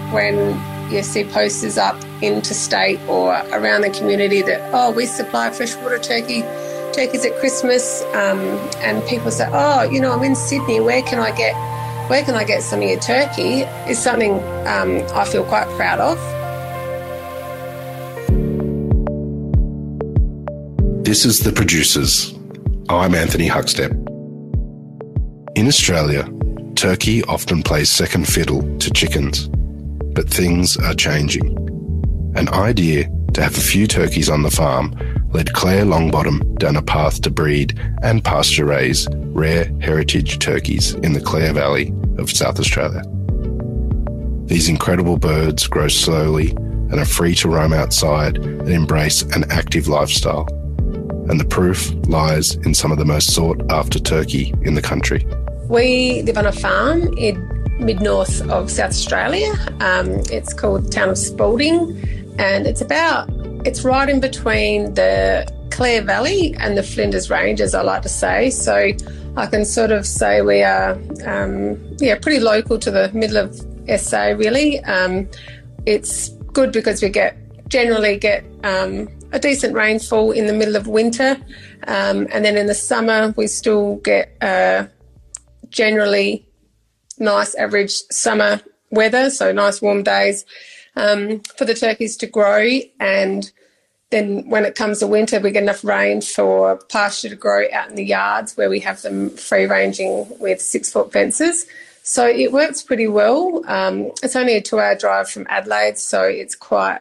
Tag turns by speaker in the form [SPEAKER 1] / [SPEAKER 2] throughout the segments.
[SPEAKER 1] when you see posters up interstate or around the community that, oh, we supply freshwater turkeys at Christmas, and people say, oh, you know, I'm in Sydney, where can I get some of your turkey, is something I feel quite proud of.
[SPEAKER 2] This is The Producers. I'm Anthony Huckstep. In Australia, turkey often plays second fiddle to chickens, but things are changing. An idea to have a few turkeys on the farm led Claire Longbottom down a path to breed and pasture-raise rare heritage turkeys in the Clare Valley of South Australia. These incredible birds grow slowly and are free to roam outside and embrace an active lifestyle. And the proof lies in some of the most sought-after turkey in the country.
[SPEAKER 1] We live on a farm in mid-north of South Australia. It's called the town of Spalding, and it's right in between the Clare Valley and the Flinders Range, as I like to say. So I can sort of say we are pretty local to the middle of SA, really. It's good because we generally get a decent rainfall in the middle of winter, and then in the summer we still get generally nice average summer weather, so nice warm days for the turkeys to grow. And then when it comes to winter, we get enough rain for pasture to grow out in the yards where we have them free ranging with 6-foot fences. So it works pretty well. It's only a 2-hour drive from Adelaide, so it's quite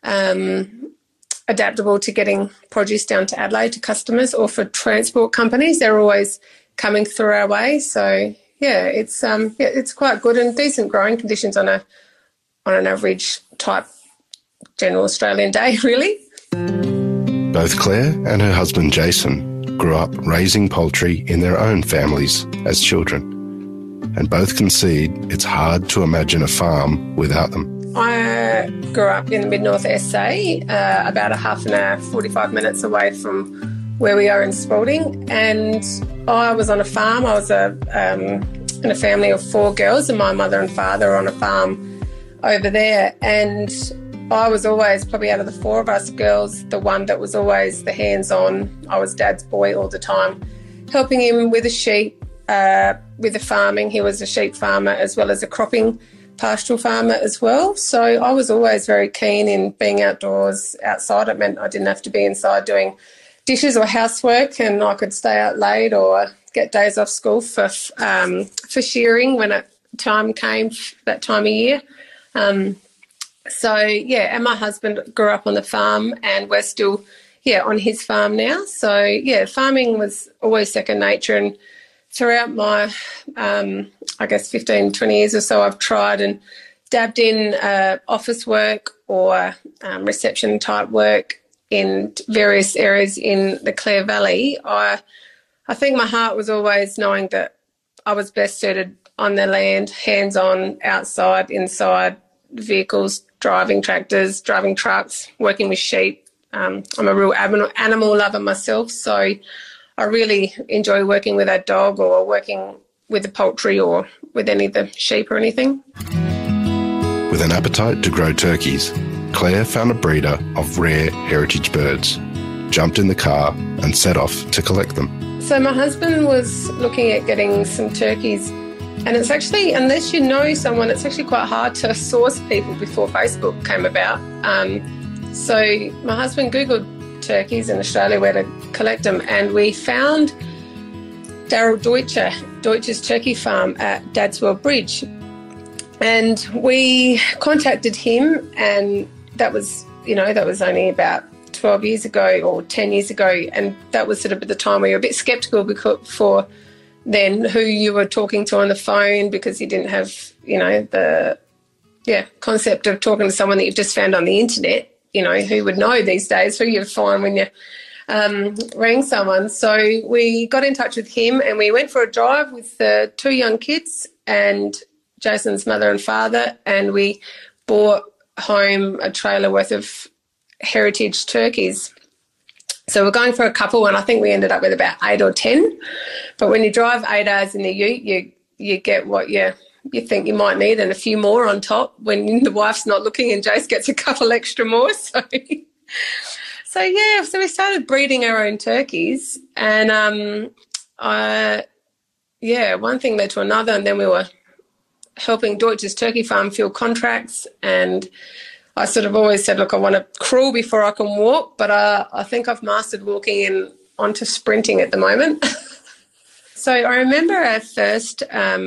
[SPEAKER 1] adaptable to getting produce down to Adelaide to customers, or for transport companies. They're always coming through our way. So yeah, it's quite good and decent growing conditions on an average type general Australian day, really.
[SPEAKER 2] Both Claire and her husband Jason grew up raising poultry in their own families as children, and both concede it's hard to imagine a farm without them.
[SPEAKER 1] I grew up in the mid-north SA, about a half an hour, 45 minutes away from where we are in Spalding, and I was on a farm. I was in a family of 4 girls, and my mother and father were on a farm over there, and I was always, probably out of the 4 of us girls, the one that was always the hands-on. I was Dad's boy all the time, helping him with the sheep, with the farming. He was a sheep farmer as well as a cropping pastoral farmer as well. So I was always very keen in being outdoors, outside. It meant I didn't have to be inside doing dishes or housework, and I could stay out late or get days off school for shearing when time came, that time of year. So, yeah, and my husband grew up on the farm, and we're still, on his farm now. So, yeah, farming was always second nature, and throughout my, 15, 20 years or so, I've tried and dabbed in office work or reception type work in various areas in the Clare Valley. I think my heart was always knowing that I was best suited on the land, hands-on, outside, inside, vehicles, driving tractors, driving trucks, working with sheep. I'm a real animal lover myself, so I really enjoy working with a dog or working with the poultry or with any of the sheep or anything.
[SPEAKER 2] With an appetite to grow turkeys, Claire found a breeder of rare heritage birds, jumped in the car and set off to collect them.
[SPEAKER 1] So my husband was looking at getting some turkeys, and it's actually, unless you know someone, it's actually quite hard to source people before Facebook came about. So my husband Googled turkeys in Australia, where to collect them, and we found Daryl Deutscher's turkey farm at Dadswell Bridge, and we contacted him, and that was only about 12 years ago or 10 years ago, and that was sort of at the time where you were a bit sceptical for then who you were talking to on the phone, because you didn't have the concept of talking to someone that you've just found on the internet. Who would know these days who you'd find when you rang someone. So we got in touch with him, and we went for a drive with 2 young kids and Jason's mother and father, and we brought home a trailer worth of heritage turkeys. So we're going for a couple, and I think we ended up with about 8 or 10. But when you drive 8 hours in the ute, you get what you you think you might need, and a few more on top when the wife's not looking and Jace gets a couple extra more. So we started breeding our own turkeys, and one thing led to another, and then we were helping Deutsches Turkey Farm fill contracts, and I sort of always said, look, I want to crawl before I can walk, but I think I've mastered walking onto sprinting at the moment. So I remember our first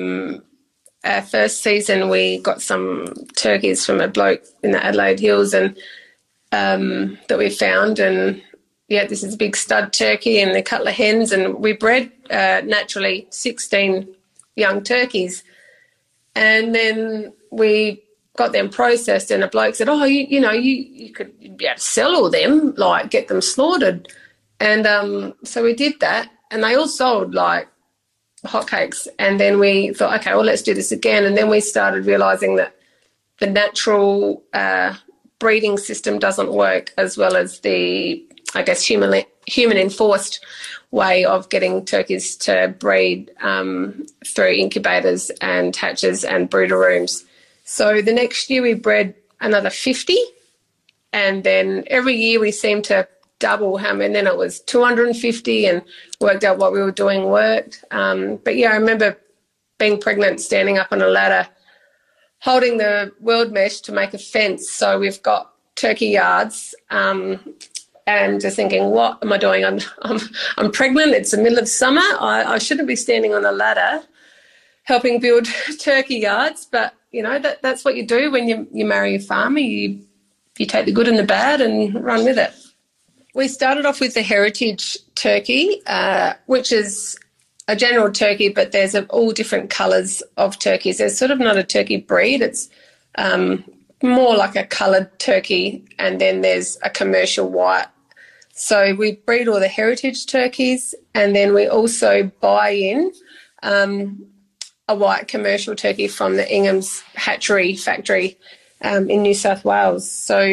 [SPEAKER 1] season, we got some turkeys from a bloke in the Adelaide Hills, and that we found, and this is a big stud turkey and a couple of hens, and we bred naturally 16 young turkeys, and then we got them processed, and a bloke said, oh, you could be able to sell all them, like get them slaughtered. And so we did that, and they all sold like hotcakes. And then we thought, okay, well, let's do this again. And then we started realising that the natural breeding system doesn't work as well as the, I guess, human enforced way of getting turkeys to breed through incubators and hatches and brooder rooms. So the next year we bred another 50, and then every year we seemed to double how many, and then it was 250, and worked out what we were doing worked. But I remember being pregnant, standing up on a ladder, holding the world mesh to make a fence. So we've got turkey yards, and just thinking, what am I doing? I'm pregnant. It's the middle of summer. I shouldn't be standing on a ladder helping build turkey yards, but that's what you do when you marry a farmer. You take the good and the bad and run with it. We started off with the heritage turkey, which is a general turkey, but there's all different colours of turkeys. There's sort of not a turkey breed. It's more like a coloured turkey, and then there's a commercial white. So we breed all the heritage turkeys, and then we also buy in a white commercial turkey from the Ingham's Hatchery Factory in New South Wales. So,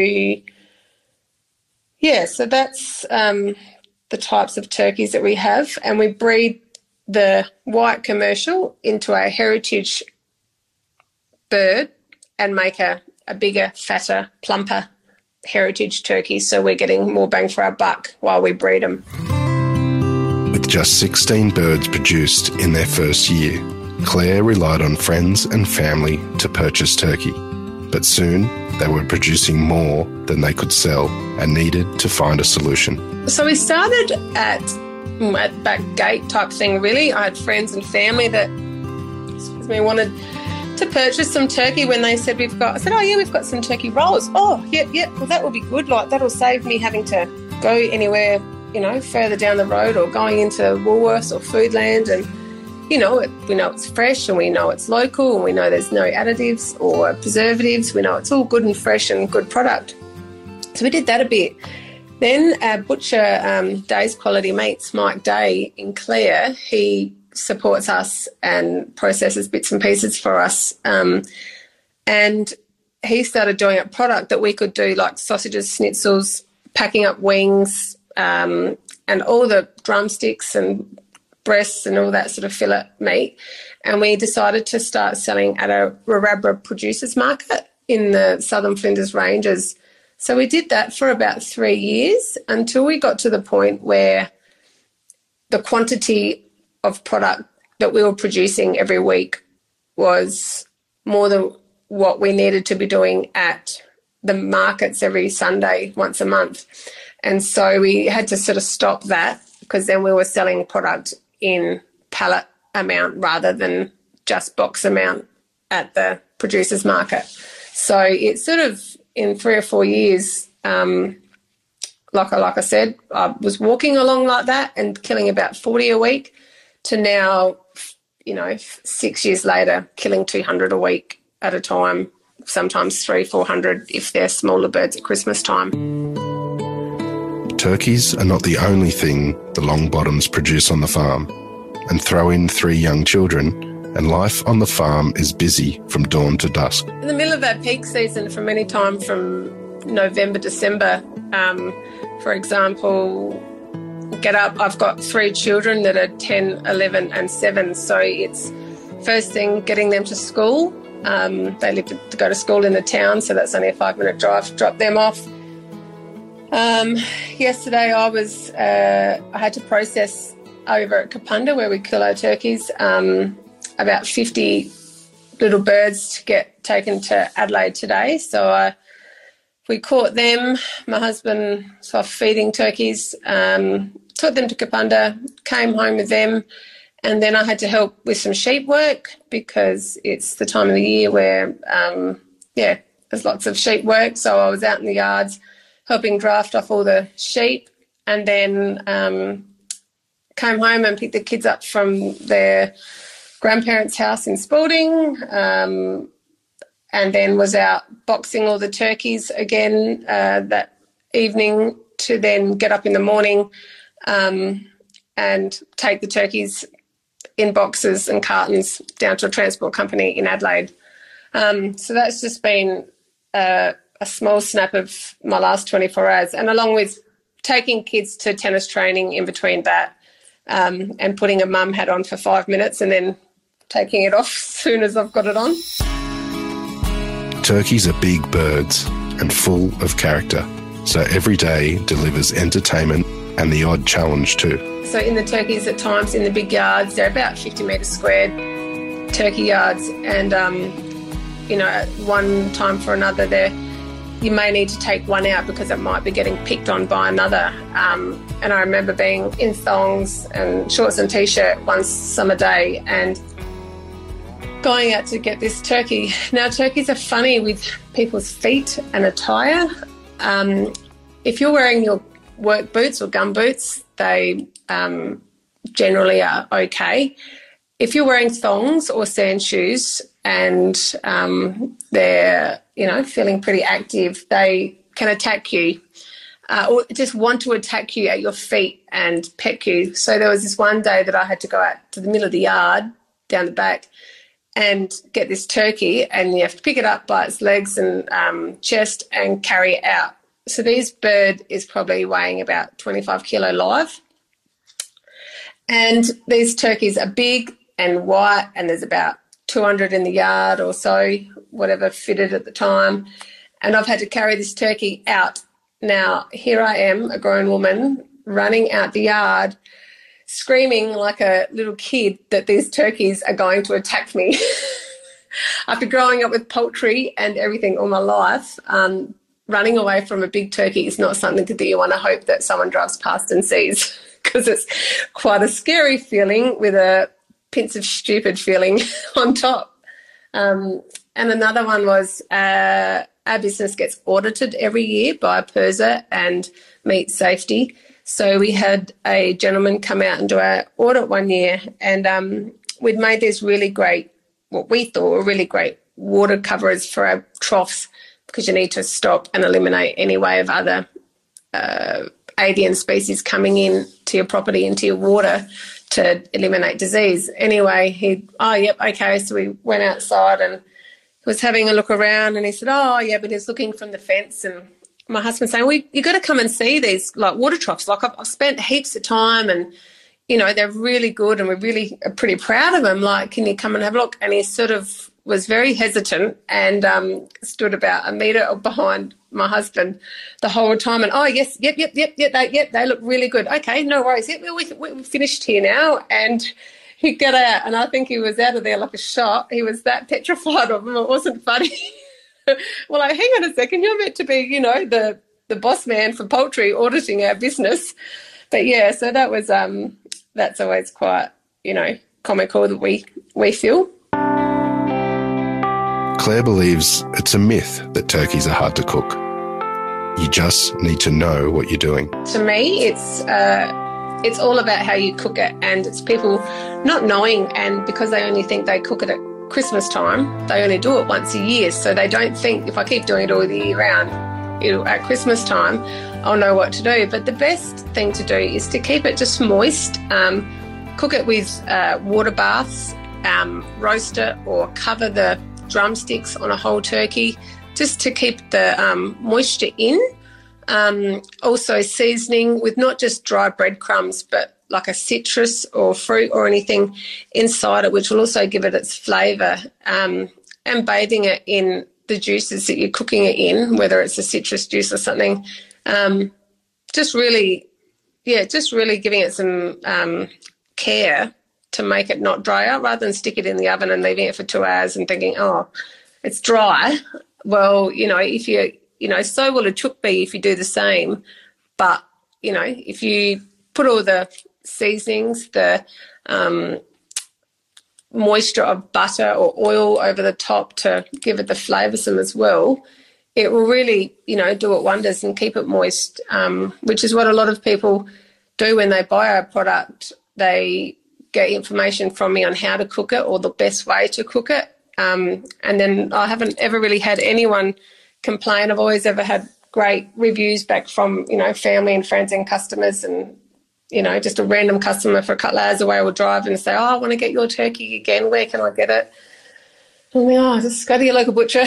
[SPEAKER 1] so that's the types of turkeys that we have, and we breed the white commercial into a heritage bird and make a bigger, fatter, plumper heritage turkey, so we're getting more bang for our buck while we breed them.
[SPEAKER 2] With just 16 birds produced in their first year, Claire relied on friends and family to purchase turkey, but soon they were producing more than they could sell and needed to find a solution.
[SPEAKER 1] So we started at back gate type thing, really. I had friends and family that wanted to purchase some turkey when they said we've got some turkey rolls. Oh, yeah, well, that will be good. Like, that'll save me having to go anywhere, further down the road or going into Woolworths or Foodland, and we know it's fresh, and we know it's local, and we know there's no additives or preservatives. We know it's all good and fresh and good product. So we did that a bit. Then our butcher, Day's Quality Meats, Mike Day in Clare, he supports us and processes bits and pieces for us. And he started doing a product that we could do, like sausages, schnitzels, packing up wings, and all the drumsticks and breasts and all that sort of fillet meat. And we decided to start selling at a Wiradjuri producers market in the Southern Flinders Ranges. So we did that for about 3 years until we got to the point where the quantity of product that we were producing every week was more than what we needed to be doing at the markets every Sunday, once a month. And so we had to sort of stop that, because then we were selling product in pallet amount rather than just box amount at the producers market. So it's sort of, in 3 or 4 years, like I said, I was walking along like that and killing about 40 a week, to now, 6 years later, killing 200 a week at a time, sometimes 300-400 if they're smaller birds at Christmas time.
[SPEAKER 2] Turkeys are not the only thing the Longbottoms produce on the farm, and throw in 3 young children, and life on the farm is busy from dawn to dusk.
[SPEAKER 1] In the middle of our peak season, from any time from November, December, for example, get up, I've got 3 children that are 10, 11 and 7, so it's first thing, getting them to school. They live to go to school in the town, so that's only a 5-minute drive to drop them off. Yesterday I had to process over at Kapunda, where we kill our turkeys, about 50 little birds to get taken to Adelaide today. So we caught them. My husband was off feeding turkeys, took them to Kapunda, came home with them, and then I had to help with some sheep work because it's the time of the year where, there's lots of sheep work. So I was out in the yards helping draft off all the sheep, and then came home and picked the kids up from their grandparents' house in Spalding, and then was out boxing all the turkeys again that evening to then get up in the morning and take the turkeys in boxes and cartons down to a transport company in Adelaide. So that's just been a small snap of my last 24 hours, and along with taking kids to tennis training in between that, and putting a mum hat on for 5 minutes and then taking it off as soon as I've got it on.
[SPEAKER 2] Turkeys are big birds and full of character, so every day delivers entertainment and the odd challenge too.
[SPEAKER 1] So in the turkeys at times in the big yards, they're about 50 metres squared turkey yards, and at one time for another you may need to take one out because it might be getting picked on by another. And I remember being in thongs and shorts and T-shirt one summer day and going out to get this turkey. Now, turkeys are funny with people's feet and attire. If you're wearing your work boots or gum boots, they generally are okay. If you're wearing thongs or sand shoes and they're, feeling pretty active, they can attack you or just want to attack you at your feet and peck you. So there was this one day that I had to go out to the middle of the yard down the back and get this turkey, and you have to pick it up by its legs and chest and carry it out. So this bird is probably weighing about 25 kilo live. And these turkeys are big and white, and there's about 200 in the yard or so, whatever fitted at the time. And I've had to carry this turkey out. Now, here I am, a grown woman, running out the yard, screaming like a little kid that these turkeys are going to attack me. After growing up with poultry and everything all my life, running away from a big turkey is not something that you want to hope that someone drives past and sees, because it's quite a scary feeling with a pinch of stupid feeling on top. And another one was our business gets audited every year by PIRSA and Meat Safety. So we had a gentleman come out and do our audit one year, and we'd made these really great, what we thought were really great water covers for our troughs, because you need to stop and eliminate any way of other avian species coming in to your property, into your water, to eliminate disease. Anyway, so we went outside and he was having a look around, and he said, but he's looking from the fence. And my husband saying, well, you got to come and see these like water troughs. Like I've spent heaps of time, and they're really good, and we're really pretty proud of them. Like, can you come and have a look? And he sort of was very hesitant and stood about a metre behind my husband the whole time. And yes, they look really good. Okay, no worries. We're finished here now. And he got out, and I think he was out of there like a shot. He was that petrified of them. It wasn't funny. Well, hang on a second. You're meant to be, the boss man for poultry auditing our business. But yeah, so that was that's always quite, comical that we feel.
[SPEAKER 2] Claire believes it's a myth that turkeys are hard to cook. You just need to know what you're doing.
[SPEAKER 1] To me, it's all about how you cook it, and it's people not knowing, and because they only think they cook it at Christmas time, they only do it once a year, so they don't think if I keep doing it all the year round, at Christmas time, I'll know what to do. But the best thing to do is to keep it just moist. Cook it with water baths, roast it or cover the drumsticks on a whole turkey just to keep the moisture in. Also seasoning with not just dry breadcrumbs, but like a citrus or fruit or anything inside it, which will also give it its flavour, and bathing it in the juices that you're cooking it in, whether it's a citrus juice or something, just really giving it some care to make it not dry out, rather than stick it in the oven and leaving it for 2 hours and thinking, oh, it's dry. Well, if you, so will a chook be if you do the same. But, if you put all the seasonings, the moisture of butter or oil over the top to give it the flavoursome as well, it will really, do it wonders and keep it moist, which is what a lot of people do when they buy a product. They get information from me on how to cook it or the best way to cook it. And then I haven't ever really had anyone complain. I've always ever had great reviews back from, family and friends and customers, and, just a random customer for a couple of hours away will drive and say, oh, I want to get your turkey again. Where can I get it? And just go to your local butcher.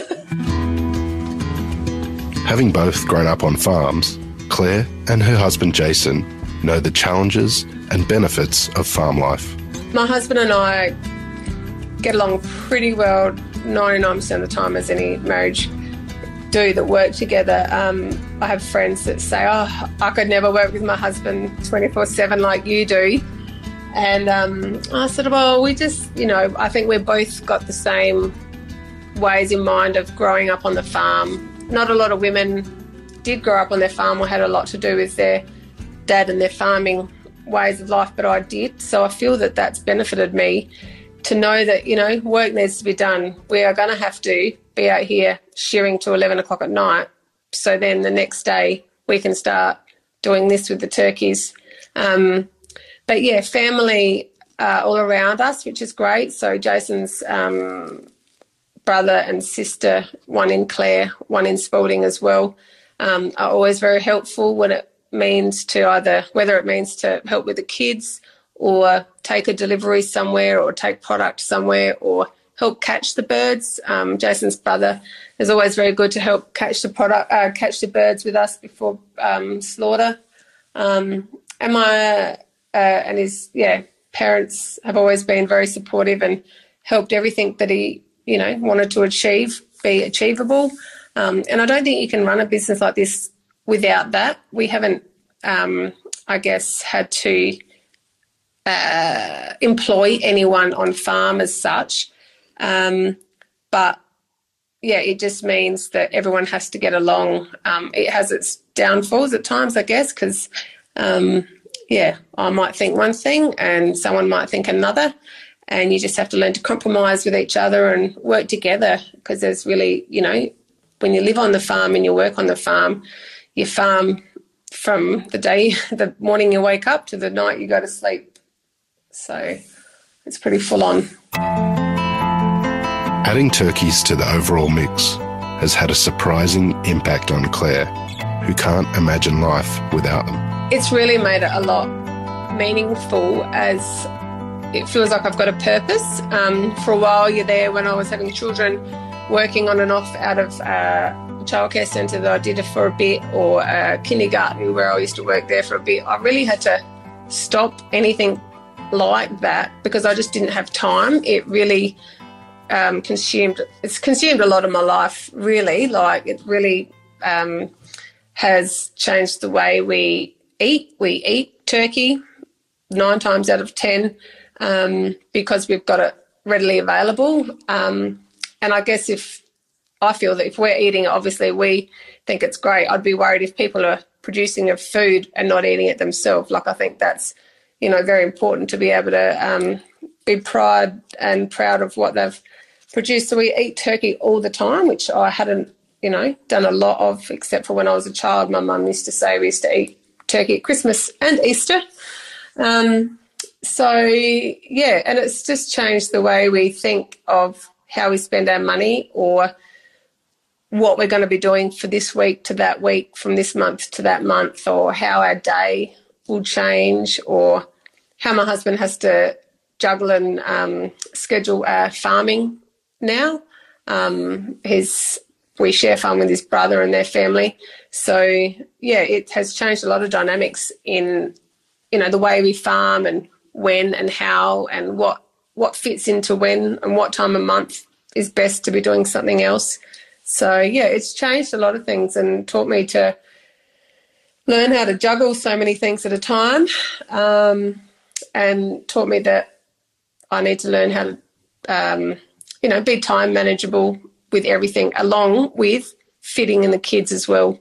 [SPEAKER 2] Having both grown up on farms, Claire and her husband Jason know the challenges and benefits of farm life.
[SPEAKER 1] My husband and I get along pretty well 99% of the time, as any marriage do that work together. I have friends that say, oh, I could never work with my husband 24/7 like you do. And I said, well, we just, I think we've both got the same ways in mind of growing up on the farm. Not a lot of women did grow up on their farm or had a lot to do with their dad and their farming ways of life, but I did. So I feel that that's benefited me to know that, work needs to be done. We are going to have to be out here shearing till 11 o'clock at night. So then the next day we can start doing this with the turkeys. But yeah, family all around us, which is great. So Jason's brother and sister, one in Clare, one in Spalding as well, are always very helpful when it means to whether it means to help with the kids or take a delivery somewhere or take product somewhere or help catch the birds. Jason's brother is always very good to help catch the birds with us before slaughter. And his parents have always been very supportive and helped everything that he wanted to achieve be achievable. And I don't think you can run a business like this without that. We haven't, had to employ anyone on farm as such. But, it just means that everyone has to get along. It has its downfalls at times, I guess, because, I might think one thing and someone might think another, and you just have to learn to compromise with each other and work together, because there's really, when you live on the farm and you work on the farm, you farm from the morning you wake up to the night you go to sleep. So it's pretty full on.
[SPEAKER 2] Adding turkeys to the overall mix has had a surprising impact on Claire, who can't imagine life without them.
[SPEAKER 1] It's really made it a lot meaningful, as it feels like I've got a purpose. For a while, you're there when I was having children, working on and off out of childcare centre that I did for a bit, or kindergarten where I used to work there for a bit. I really had to stop anything like that because I just didn't have time. It really consumed a lot of my life, really. Like, it really has changed the way we eat. We eat turkey 9 times out of 10 because we've got it readily available. And I guess I feel that if we're eating it, obviously we think it's great. I'd be worried if people are producing a food and not eating it themselves. Like, I think that's, very important to be able to be proud of what they've produced. So we eat turkey all the time, which I hadn't, done a lot of, except for when I was a child. My mum used to say we used to eat turkey at Christmas and Easter. And it's just changed the way we think of how we spend our money, or what we're going to be doing for this week to that week, from this month to that month, or how our day will change, or how my husband has to juggle and schedule our farming now. We share farm with his brother and their family. So, it has changed a lot of dynamics in the way we farm and when and how and what fits into when and what time of month is best to be doing something else. So, yeah, it's changed a lot of things and taught me to learn how to juggle so many things at a time, and taught me that I need to learn how to, be time manageable with everything, along with fitting in the kids as well.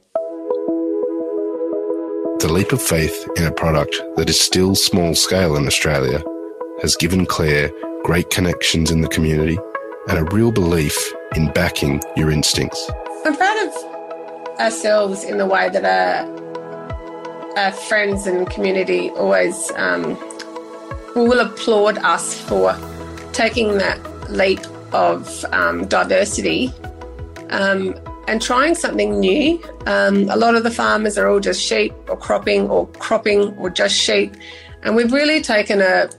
[SPEAKER 2] The leap of faith in a product that is still small scale in Australia has given Claire great connections in the community and a real belief in backing your instincts.
[SPEAKER 1] I'm proud of ourselves in the way that our friends and community always will applaud us for taking that leap of diversity and trying something new. A lot of the farmers are all just sheep or cropping or just sheep, and we've really taken out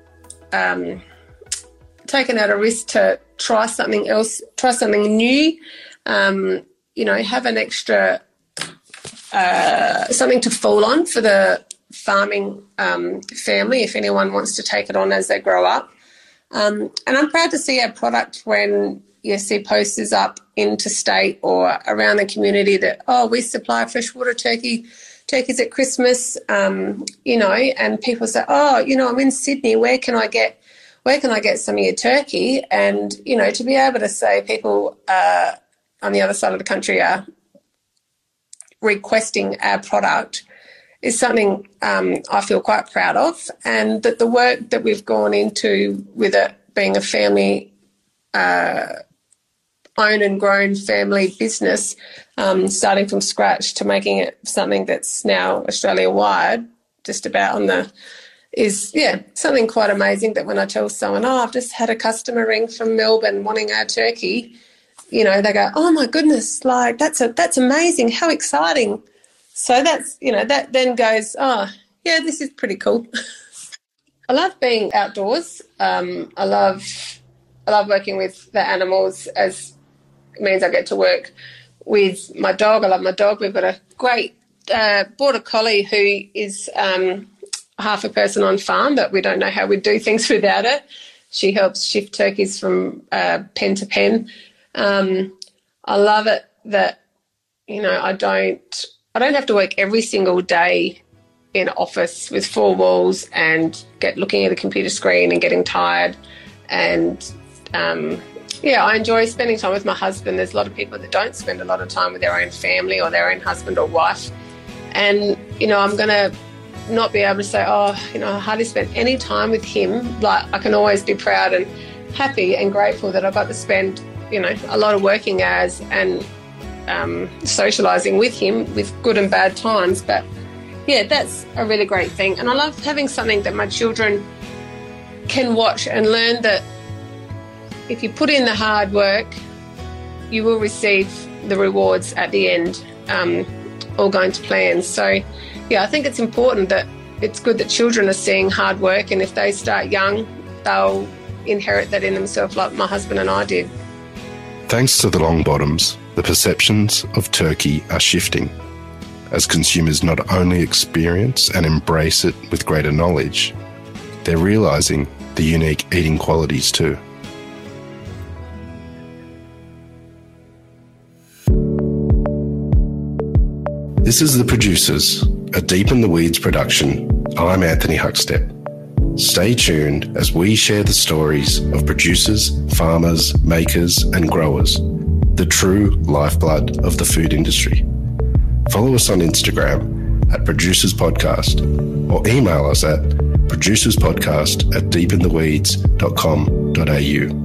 [SPEAKER 1] a risk to try something else, try something new, have an extra something to fall on for the farming family if anyone wants to take it on as they grow up. And I'm proud to see our product when you see posters up interstate or around the community that, we supply freshwater turkeys at Christmas, and people say, I'm in Sydney, where can I get some of your turkey? And, to be able to say people on the other side of the country are requesting our product is something I feel quite proud of, and that the work that we've gone into with it being a family owned and grown family business, starting from scratch to making it something that's now Australia-wide, just about is something quite amazing. That when I tell someone, I've just had a customer ring from Melbourne wanting our turkey, they go, oh my goodness, like that's amazing, how exciting. So that's, that then goes, this is pretty cool. I love being outdoors. I love working with the animals, as it means I get to work with my dog. I love my dog. We've got a great border collie who is half a person on farm, but we don't know how we'd do things without her. She helps shift turkeys from pen to pen. I love it that, I don't have to work every single day in an office with four walls and looking at a computer screen and getting tired. And, I enjoy spending time with my husband. There's a lot of people that don't spend a lot of time with their own family or their own husband or wife. And, I'm going to not be able to say, I hardly spent any time with him. Like, I can always be proud and happy and grateful that I got to spend, a lot of working hours and socialising with him with good and bad times. But, that's a really great thing. And I love having something that my children can watch and learn that if you put in the hard work, you will receive the rewards at the end, all going to plan. So, I think it's important that it's good that children are seeing hard work, and if they start young, they'll inherit that in themselves like my husband and I did.
[SPEAKER 2] Thanks to the Longbottoms, the perceptions of turkey are shifting as consumers not only experience and embrace it with greater knowledge, they're realising the unique eating qualities too. This is The Producers, a Deep in the Weeds production. I'm Anthony Huckstep. Stay tuned as we share the stories of producers, farmers, makers and growers, the true lifeblood of the food industry. Follow us on Instagram at Producers Podcast or email us at producerspodcast@deepintheweeds.com.au.